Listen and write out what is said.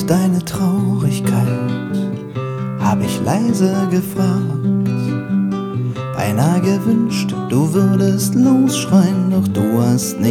ist deine Traurigkeit? Hab ich leise gefragt. Beinahe gewünscht, du würdest losschreien, doch du hast nicht